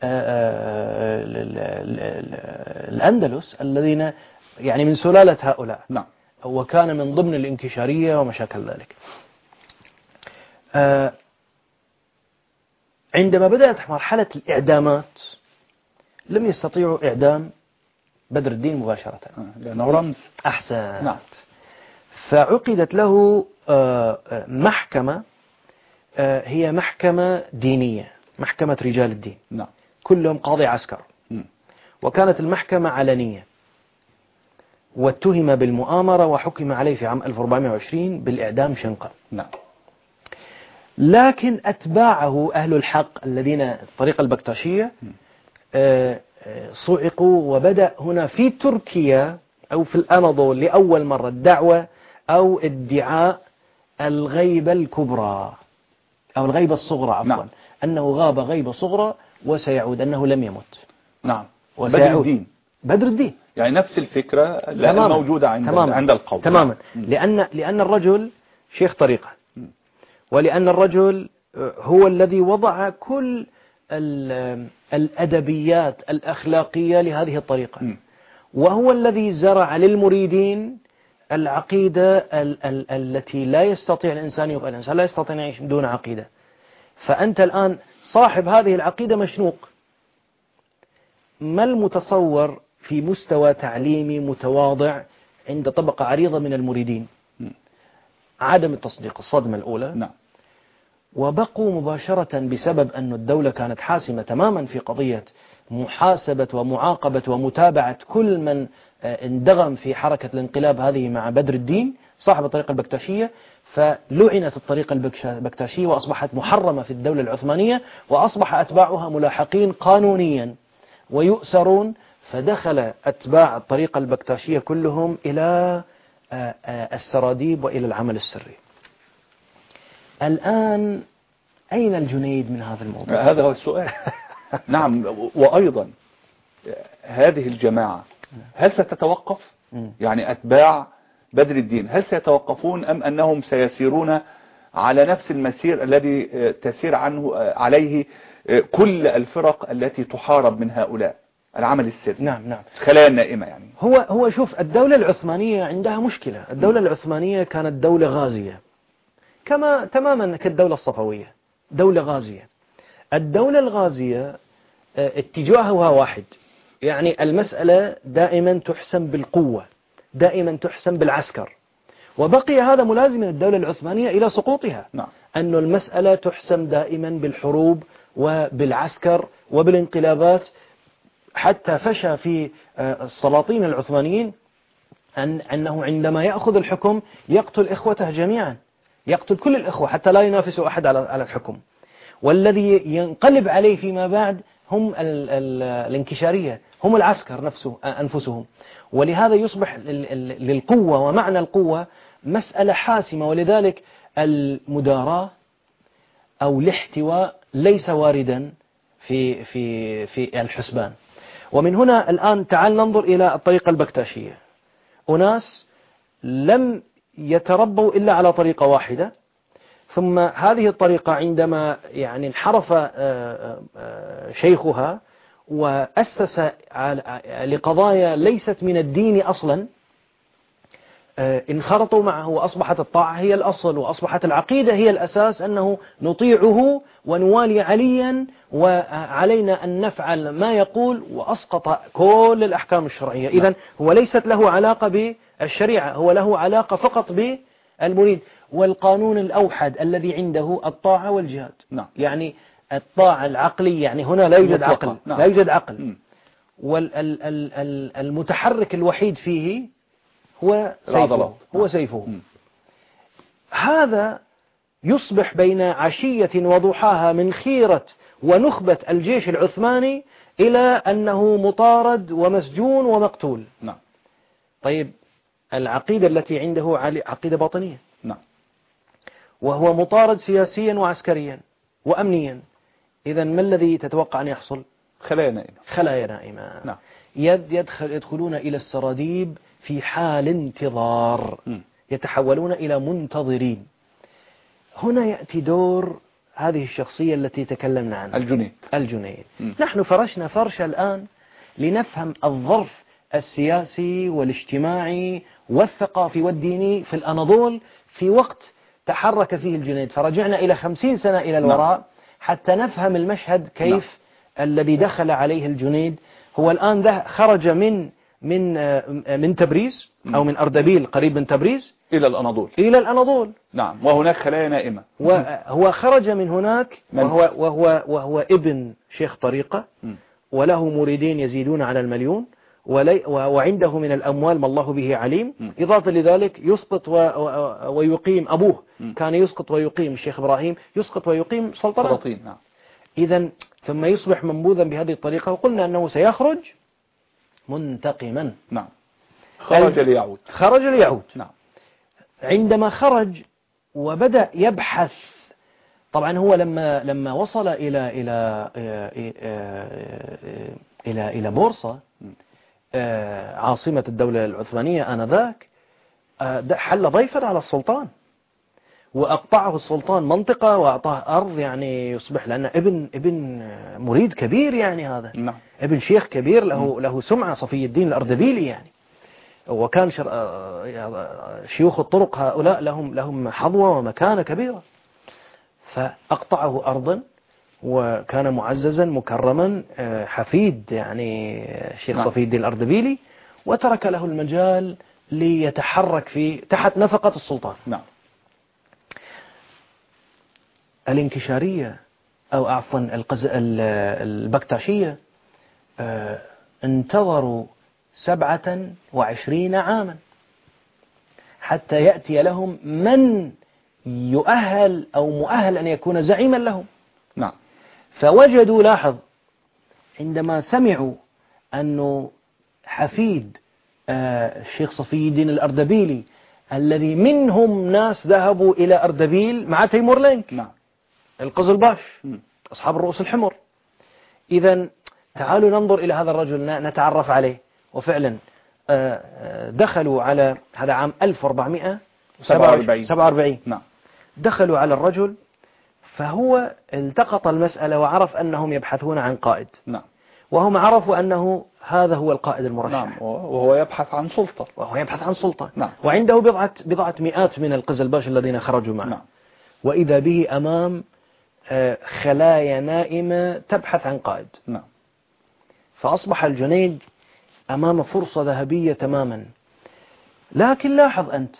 الأندلس الذين يعني من سلالة هؤلاء. نعم. وكان من ضمن الانكشارية ومشاكل ذلك. عندما بدأت مرحلة الإعدامات لم يستطيعوا إعدام بدر الدين مباشرة لأنه رمز. أحسن. نعم. فعقدت له محكمة، هي محكمة دينية، محكمة رجال الدين. نعم. كلهم قاضي عسكر. م. وكانت المحكمة علنية، واتهم بالمؤامرة، وحكم عليه في عام ألف وأربعمائة وعشرين بالإعدام شنقا. نعم. لكن أتباعه أهل الحق الذين الطريقة البكتاشية صعقوا، وبدأ هنا في تركيا أو في الأناضول لأول مرة الدعوة أو ادعاء الغيبة الكبرى أو الغيبة الصغرى، عفوا. نعم. أنه غاب غيبة صغرى وسيعود، أنه لم يمت. نعم. وسيعود. بدر الدين. بدر الدين يعني نفس الفكرة الموجودة عند تماما. عند القوم. تماما. لأن لأن الرجل شيخ طريقة، ولأن الرجل هو الذي وضع كل الأدبيات الأخلاقية لهذه الطريقة، م. وهو الذي زرع للمريدين العقيدة ال ال التي لا يستطيع الإنسان يبقى الإنسان لا يستطيع أن يعيش دون عقيدة. فأنت الآن صاحب هذه العقيدة مشنوق. ما المتصور في مستوى تعليمي متواضع عند طبقة عريضة من المريدين؟ م. عدم التصديق، الصدمة الأولى. نعم. وبقوا مباشرة بسبب أن الدولة كانت حاسمة تماما في قضية محاسبة ومعاقبة ومتابعة كل من اندغم في حركة الانقلاب هذه مع بدر الدين صاحب الطريقة البكتاشية. فلعنت الطريقة البكتاشية وأصبحت محرمة في الدولة العثمانية، وأصبح أتباعها ملاحقين قانونيا ويؤسرون. فدخل أتباع الطريقة البكتاشية كلهم إلى السراديب وإلى العمل السري. الآن أين الجنيد من هذا الموضوع؟ هذا هو السؤال. نعم. وأيضا هذه الجماعة هل ستتوقف؟ يعني أتباع بدر الدين هل سيتوقفون أم أنهم سيسيرون على نفس المسير الذي تسير عنه عليه كل الفرق التي تحارب من هؤلاء العمل السري؟ نعم نعم. خلايا النائمة يعني. هو هو شوف، الدولة العثمانية عندها مشكلة. الدولة العثمانية كانت دولة غازية كما تماما كالدولة الصفوية، دولة غازية. الدولة الغازية اتجاهها واحد، يعني المسألة دائما تحسم بالقوة، دائما تحسم بالعسكر، وبقي هذا ملازما الدولة العثمانية إلى سقوطها. نعم. أن المسألة تحسم دائما بالحروب وبالعسكر وبالانقلابات، حتى فشى في السلاطين العثمانيين أن أنه عندما يأخذ الحكم يقتل إخوته جميعا، يقتل كل الإخوة حتى لا ينافسوا أحد على الحكم، والذي ينقلب عليه فيما بعد هم ال ال الانكشارية، هم العسكر نفسه أنفسهم. ولهذا يصبح للقوة ومعنى القوة مسألة حاسمة، ولذلك المداراة أو الاحتواء ليس واردا في في في الحسبان. ومن هنا الآن تعال ننظر إلى الطريقة البكتاشية. أناس لم يتربوا إلا على طريقة واحدة، ثم هذه الطريقة عندما يعني انحرف شيخها وأسس لقضايا ليست من الدين أصلا، انخرطوا معه وأصبحت الطاعة هي الأصل، وأصبحت العقيدة هي الأساس، أنه نطيعه ونوالي عليا وعلينا أن نفعل ما يقول، وأسقط كل الأحكام الشرعية. إذن هو ليست له علاقة بالشريعة، هو له علاقة فقط بالمريد. والقانون الأوحد الذي عنده الطاعة والجهاد. نعم. يعني الطاعة العقلية، يعني هنا لا يوجد عقل. نعم. لا يوجد عقل. والمتحرك الوحيد فيه هو سيفه. هو سيفه. هذا يصبح بين عشية وضحاها من خيرة ونخبة الجيش العثماني إلى أنه مطارد ومسجون ومقتول. نعم. طيب العقيدة التي عنده عقيدة باطنية. نعم. وهو مطارد سياسيا وعسكريا وأمنيا. إذا ما الذي تتوقع أن يحصل؟ خلايا نائمة. خلايا نائمة. نعم. يد يدخل يدخلون إلى السراديب في حال انتظار، م. يتحولون إلى منتظرين. هنا يأتي دور هذه الشخصية التي تكلمنا عنها، الجنيد. الجنيد. م. نحن فرشنا فرشة الآن لنفهم الظرف السياسي والاجتماعي والثقافي والديني في الأناضول في وقت تحرك فيه الجنيد. فرجعنا إلى خمسين سنة إلى الوراء. نعم. حتى نفهم المشهد كيف. نعم. الذي دخل عليه الجنيد. هو الآن خرج من من من تبريز أو من أردبيل قريب من تبريز إلى الأناضول. إلى الأناضول. نعم. وهناك خلايا نائمة. وهو خرج من هناك وهو وهو وهو ابن شيخ طريقة، وله مريدين يزيدون على المليون، وعنده من الأموال ما الله به عليم. إضافة لذلك يسقط ويقيم أبوه كان يسقط ويقيم الشيخ إبراهيم، يسقط ويقيم سلطنة. نعم. إذا ثم يصبح منبوذا بهذه الطريقة، وقلنا أنه سيخرج منتقما. نعم. خرج ليعود. خرج ليعود. نعم. عندما خرج وبدأ يبحث، طبعا هو لما لما وصل إلى إلى إلى إلى بورصة عاصمة الدولة العثمانية آنذاك، حل ضيفا على السلطان وأقطعه السلطان منطقة وأعطاه أرض، يعني يصبح لأن ابن ابن مريد كبير، يعني هذا نعم. ابن شيخ كبير له له سمعة، صفي الدين الأردبيلي يعني. وكان شيوخ الطرق هؤلاء لهم لهم حظوة ومكانة كبيرة. فأقطعه أرضا، وكان معززا مكرما حفيد يعني الشيخ نعم. صفي الدين الأردبيلي، وترك له المجال ليتحرك في تحت نفقة السلطان. نعم. الانكشارية أو عفوا البكتاشية انتظروا سبعة وعشرين عاما حتى يأتي لهم من يؤهل أو مؤهل أن يكون زعيما لهم. نعم. فوجدوا، لاحظ، عندما سمعوا أنه حفيد الشيخ صفي الدين الأردبيلي الذي منهم ناس ذهبوا إلى أردبيل مع تيمور لينك. نعم. القزلباش، أصحاب الرؤوس الحمر. إذا تعالوا ننظر إلى هذا الرجل نتعرف عليه. وفعلا دخلوا على هذا عام ألف وأربعمائة وسبعة وأربعين. نعم. دخلوا على الرجل فهو التقط المسألة وعرف أنهم يبحثون عن قائد. نعم. وهم عرفوا أنه هذا هو القائد المرشح. نعم. وهو يبحث عن سلطة. وهو يبحث عن سلطة. نعم. وعنده بضعة بضعة مئات من القزلباش الذين خرجوا معه. نعم. وإذا به أمام خلايا نائمة تبحث عن قائد. نعم. فأصبح الجنيد أمام فرصة ذهبية تماما. لكن لاحظ أنت،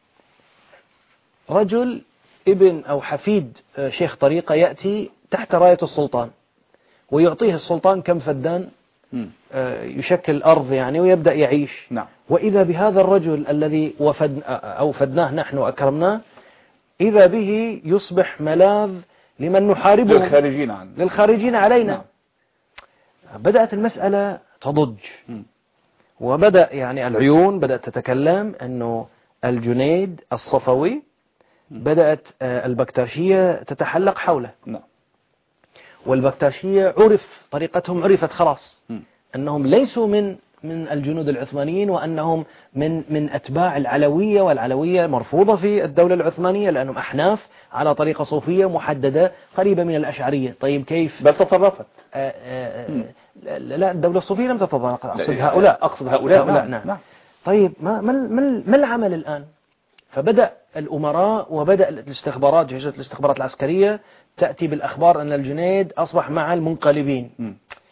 رجل ابن أو حفيد شيخ طريقة يأتي تحت راية السلطان ويعطيه السلطان كم فدان يشكل أرض يعني ويبدأ يعيش. نعم. وإذا بهذا الرجل الذي وفد أو فدناه نحن وأكرمناه، إذا به يصبح ملاذ لمن نحاربه، للخارجين عنه، للخارجين علينا. نعم. بدأت المسألة تضج. م. وبدأ يعني العيون بدأت تتكلم أنه الجنيد الصفوي بدأت البكتاشية تتحلق حوله. نعم. والبكتاشية عرف طريقتهم، عرفت خلاص م. أنهم ليسوا من من الجنود العثمانيين، وأنهم من من أتباع العلوية، والعلوية مرفوضة في الدولة العثمانية لأنهم أحناف على طريقة صوفية محددة قريبة من الأشعرية. طيب كيف؟ بل تطرفت. آآ آآ لا، الدولة الصوفية لم تتطرق. أقصد هؤلاء أقصد هؤلاء, هؤلاء. نعم. نعم. طيب ما ما ما العمل الآن؟ فبدأ الأمراء وبدأ الاستخبارات، جهاز الاستخبارات العسكرية تأتي بالأخبار أن الجنيد أصبح مع المنقلبين. م.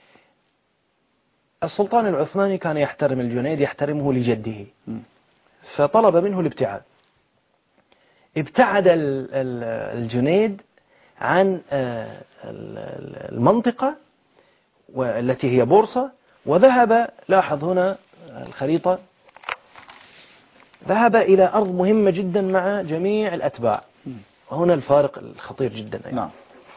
السلطان العثماني كان يحترم الجنيد، يحترمه لجده. م. فطلب منه الابتعاد. ابتعد الجنيد عن المنطقة والتي هي بورصة، وذهب، لاحظ هنا الخريطة، ذهب إلى أرض مهمة جدا مع جميع الأتباع. وهنا الفارق الخطير جدا أيضا. نعم.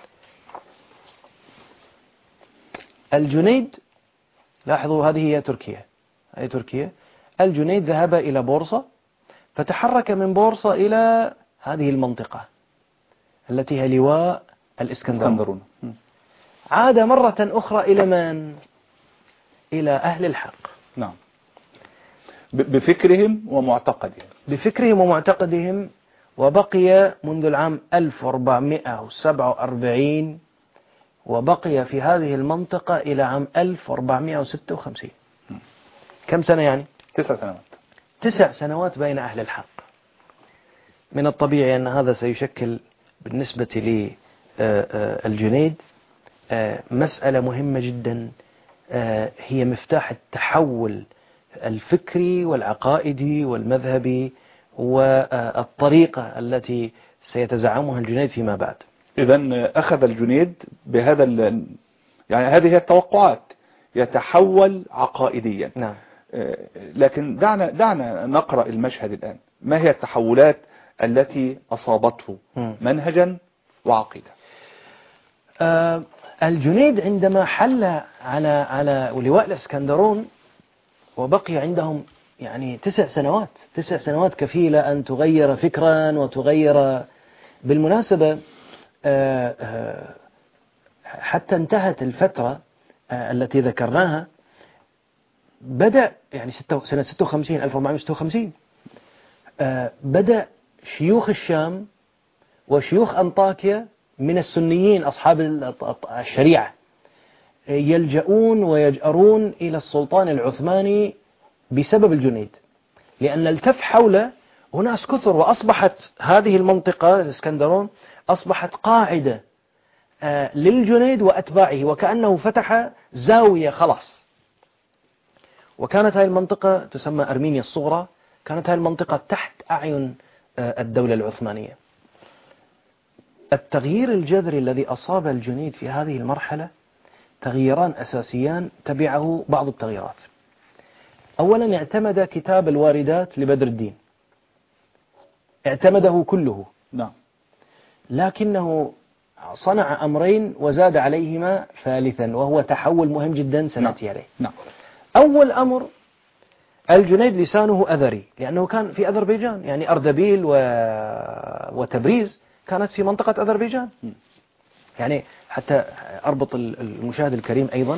الجنيد، لاحظوا هذه هي تركيا، هذه تركيا. الجنيد ذهب إلى بورصة، فتحرك من بورصة إلى هذه المنطقة التي هي لواء الإسكندرون. عاد مرة أخرى إلى من؟ إلى أهل الحق. نعم. بفكرهم ومعتقدهم. بفكرهم ومعتقدهم. وبقي منذ العام ألف وأربعمائة وسبعة وأربعين، وبقي في هذه المنطقة إلى عام ألف وأربعمائة وستة وخمسين. كم سنة يعني؟ تسع سنوات. تسع سنوات بين أهل الحق. من الطبيعي أن هذا سيشكل بالنسبة للجنيد مسألة مهمة جدا، هي مفتاح التحول الفكري والعقائدي والمذهبي والطريقة التي سيتزعمها الجنيد فيما بعد. إذن أخذ الجنيد بهذا يعني هذه هي التوقعات، يتحول عقائديا. نعم. لكن دعنا دعنا نقرأ المشهد الآن. ما هي التحولات التي أصابته منهجا وعقيدة؟ آه الجنيد عندما حل على على لواء الإسكندرون وبقي عندهم يعني تسع سنوات، تسع سنوات كفيلة أن تغير فكرا وتغير. بالمناسبة آه آه حتى انتهت الفترة آه التي ذكرناها، بدأ يعني سنة ستة وخمسين ألف وأربعمائة وستة وخمسين آه بدأ شيوخ الشام وشيوخ أنطاكيا من السنيين أصحاب الشريعة يلجؤون ويجأرون إلى السلطان العثماني بسبب الجنيد، لأن التف حوله أناس كثر، وأصبحت هذه المنطقة الإسكندرون أصبحت قاعدة للجنيد وأتباعه، وكأنه فتح زاوية خلاص. وكانت هذه المنطقة تسمى أرمينيا الصغرى، كانت هذه المنطقة تحت أعين الدولة العثمانية. التغيير الجذري الذي أصاب الجنيد في هذه المرحلة تغييران أساسيان تبعه بعض التغييرات. أولا اعتمد كتاب الواردات لبدر الدين، اعتمده كله. نعم. لكنه صنع أمرين وزاد عليهما ثالثا، وهو تحول مهم جدا سنأتي عليه. نعم. أول أمر، الجنيد لسانه أذري، لأنه كان في أذربيجان، يعني أردبيل و... وتبريز كانت في منطقة أذربيجان. يعني حتى أربط المشاهد الكريم أيضا،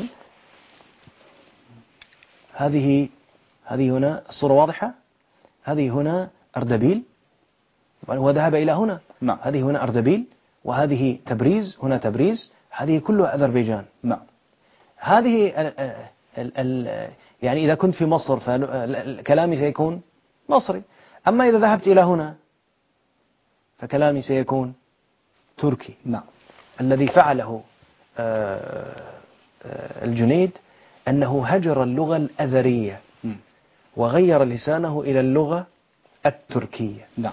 هذه هذه هنا الصورة واضحة، هذه هنا أردبيل وذهب إلى هنا، نعم. هذه هنا أردبيل وهذه تبريز، هنا تبريز، هذه كلها أذربيجان. نعم. هذه ال ال ال يعني إذا كنت في مصر فكلامي سيكون مصري، أما إذا ذهبت إلى هنا فكلامي سيكون تركي. نعم. الذي فعله الجنيد أنه هجر اللغة الأذرية م. وغير لسانه إلى اللغة التركية. نعم.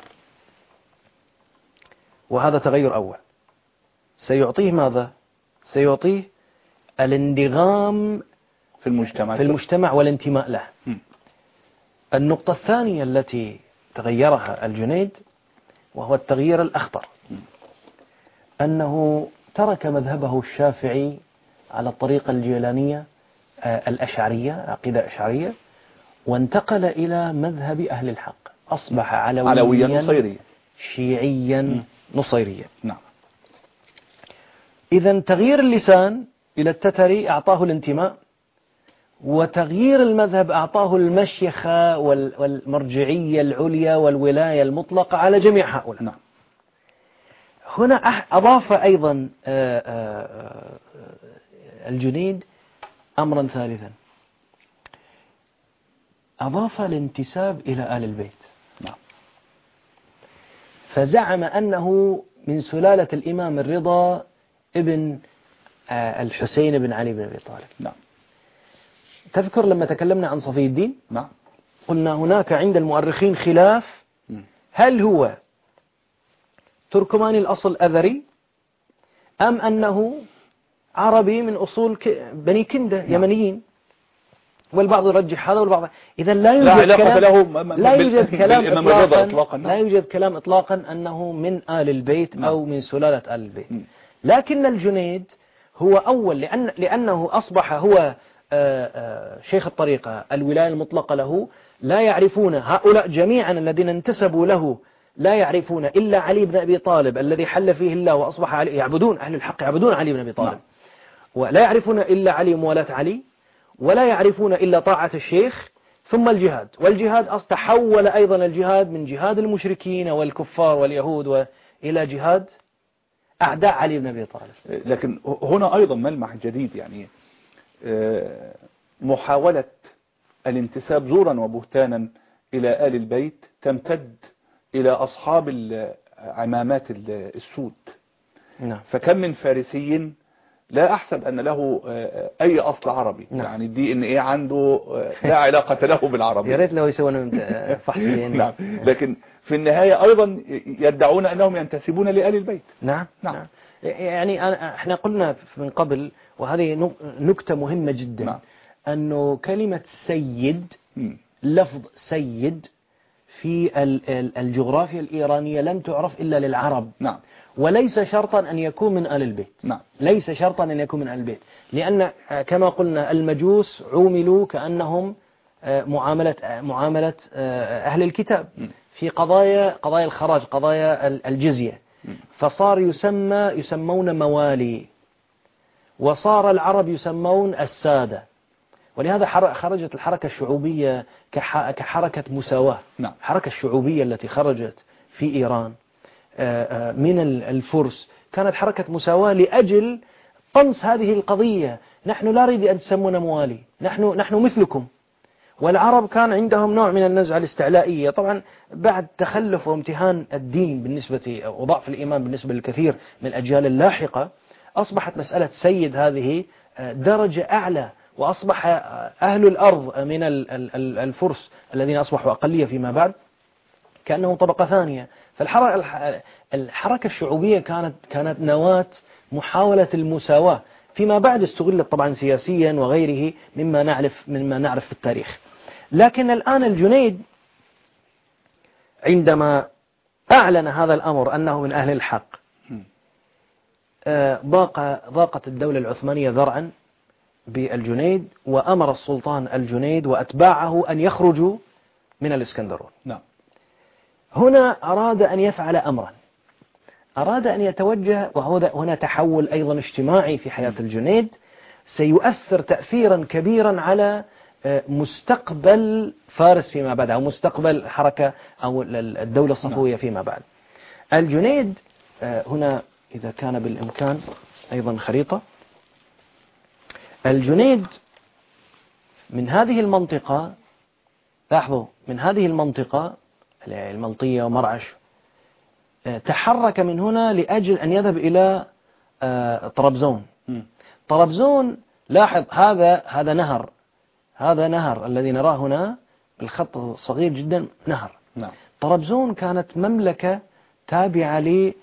وهذا تغير أول سيعطيه ماذا؟ سيعطيه الاندغام في المجتمع في المجتمع والانتماء له. م. النقطة الثانية التي تغيرها الجنيد وهو التغيير الأخطر، م. أنه ترك مذهبه الشافعي على الطريقة الجيلانية الأشعرية، عقيدة أشعرية، وانتقل إلى مذهب أهل الحق، أصبح علويا, علويا نصيريا شيعيا م. نصيريا. نعم. إذن تغيير اللسان إلى التتري أعطاه الانتماء، وتغيير المذهب أعطاه المشيخة والمرجعية العليا والولاية المطلقة على جميع هؤلاء. نعم. هنا أضاف أيضا الجنيد أمرا ثالثا، أضاف الانتساب إلى آل البيت. نعم. فزعم أنه من سلالة الإمام الرضا ابن الحسين بن علي بن أبي طالب. نعم. تذكر لما تكلمنا عن صفي الدين؟ نعم. قلنا هناك عند المؤرخين خلاف، هل هو تركماني الأصل أذري أم أنه عربي من أصول بني كندة. نعم. يمنيين، والبعض يرجح هذا والبعض. إذا لا يوجد لا كلام له لا يوجد كلام إطلاقا, إطلاقا. لا يوجد كلام إطلاقا أنه من آل البيت. نعم. أو من سلالة آل البيت. م. لكن الجنيد هو أول، لأن لأنه أصبح هو شيخ الطريقة، الولاية المطلقة له، لا يعرفون هؤلاء جميعا الذين انتسبوا له، لا يعرفون إلا علي بن أبي طالب الذي حل فيه الله وأصبح علي، يعبدون أهل الحق يعبدون علي بن أبي طالب. نعم. ولا يعرفون إلا علي موالاة علي، ولا يعرفون إلا طاعة الشيخ، ثم الجهاد. والجهاد تحول أيضا الجهاد من جهاد المشركين والكفار واليهود وإلى جهاد أعداء علي بن أبي طالب. لكن هنا أيضا ملمح جديد، يعني محاولة الانتساب زورا وبهتانا إلى آل البيت تمتد إلى أصحاب عمامات السود. نعم. فكم من فارسي لا أحسب أن له أي أصل عربي. نعم. يعني الدي إن إيه عنده لا علاقة له بالعربي. يا ريت لو يسوون فحصين. نعم. لكن في النهاية أيضا يدعون أنهم ينتسبون لآل البيت. نعم. نعم. نعم. يعني احنا قلنا من قبل، وهذه نكتة مهمة جدا. نعم. أنه كلمة سيد، م. لفظ سيد في الجغرافيا الإيرانية لم تعرف إلا للعرب. نعم. وليس شرطا أن يكون من آل البيت. نعم. ليس شرطا أن يكون من آل البيت، لأن كما قلنا المجوس عوملوا كأنهم معاملة معاملة أهل الكتاب في قضايا قضايا الخراج، قضايا الجزية، فصار يسمى يسمون موالي، وصار العرب يسمون السادة. ولهذا خرجت الحركة الشعوبية كحركة مساواة. نعم. الحركة الشعوبية التي خرجت في إيران من الفرس كانت حركة مساواة لأجل طمس هذه القضية. نحن لا نريد أن تسمونا موالي، نحن نحن مثلكم. والعرب كان عندهم نوع من النزعة الاستعلائية، طبعا بعد تخلف وامتهان الدين بالنسبة وضعف الإيمان بالنسبة للكثير من الأجيال اللاحقة، أصبحت مسألة سيد هذه درجة أعلى، وأصبح أهل الأرض من الفرس الذين أصبحوا أقلية فيما بعد كأنهم طبقة ثانية. فالحركة الشعوبية كانت كانت نواة محاولة المساواة، فيما بعد استغلت طبعا سياسيا وغيره مما نعرف مما نعرف في التاريخ. لكن الآن الجنيد عندما أعلن هذا الأمر أنه من أهل الحق، ضاق ضاقت الدولة العثمانية ذرعا بالجنيد، وأمر السلطان الجنيد وأتباعه أن يخرجوا من الإسكندرون. نعم. هنا أراد أن يفعل أمرا. أراد أن يتوجه، وهنا تحول أيضا اجتماعي في حياة الجنيد سيؤثر تأثيرا كبيرا على مستقبل فارس فيما بعد، أو مستقبل الحركة أو الدولة الصفوية فيما بعد. الجنيد هنا إذا كان بالإمكان أيضا خريطة. الجنيد من هذه المنطقة، لاحظوا من هذه المنطقة الملطية ومرعش، تحرك من هنا لأجل أن يذهب إلى طرابزون. طرابزون لاحظ هذا هذا نهر، هذا نهر الذي نراه هنا بالخط الصغير جدا نهر. نعم. طرابزون كانت مملكة تابعة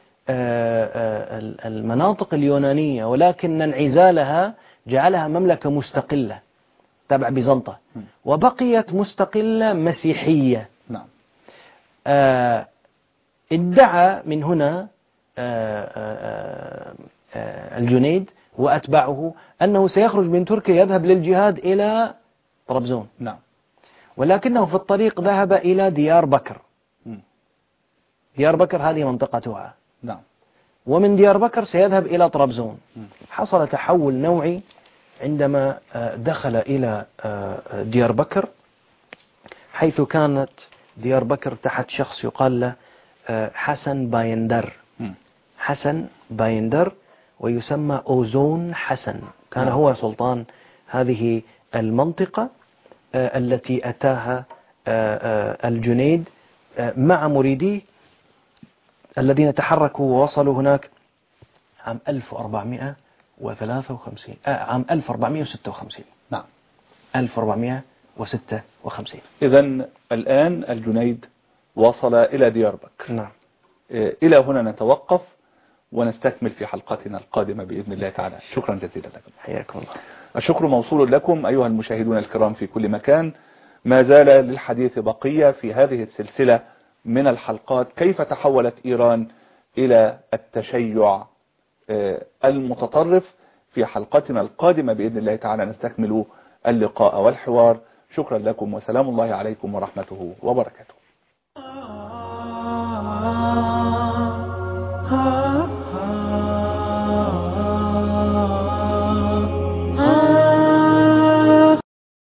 للمناطق اليونانية، ولكن انعزالها جعلها مملكة مستقلة تابع بيزنطة، وبقيت مستقلة مسيحية. نعم. آه ادعى من هنا آه آه آه الجنيد وأتباعه أنه سيخرج من تركيا يذهب للجهاد إلى طرابزون. نعم. ولكنه في الطريق ذهب إلى ديار بكر. م. ديار بكر هذه منطقتها. نعم. ومن ديار بكر سيذهب إلى طرابزون. حصل تحول نوعي عندما دخل إلى ديار بكر، حيث كانت ديار بكر تحت شخص يقال له حسن بايندر. حسن بايندر، ويسمى أوزون حسن. كان هو سلطان هذه المنطقة التي أتاها الجنيد مع مريديه الذين تحركوا ووصلوا هناك عام ألف وأربعمائة وثلاثة وخمسين، آه عام ألف وأربعمائة وستة وخمسين. نعم. ألف وأربعمائة وستة وخمسين. إذن الآن الجنيد وصل إلى ديار بكر. نعم. إلى هنا نتوقف ونستكمل في حلقتنا القادمة بإذن الله تعالى. شكرا جزيلا لكم. حياكم الله. الشكر موصول لكم أيها المشاهدون الكرام في كل مكان. ما زال للحديث بقية في هذه السلسلة من الحلقات، كيف تحولت إيران إلى التشيع المتطرف. في حلقتنا القادمة بإذن الله تعالى نستكمل اللقاء والحوار. شكرا لكم، وسلام الله عليكم ورحمته وبركاته.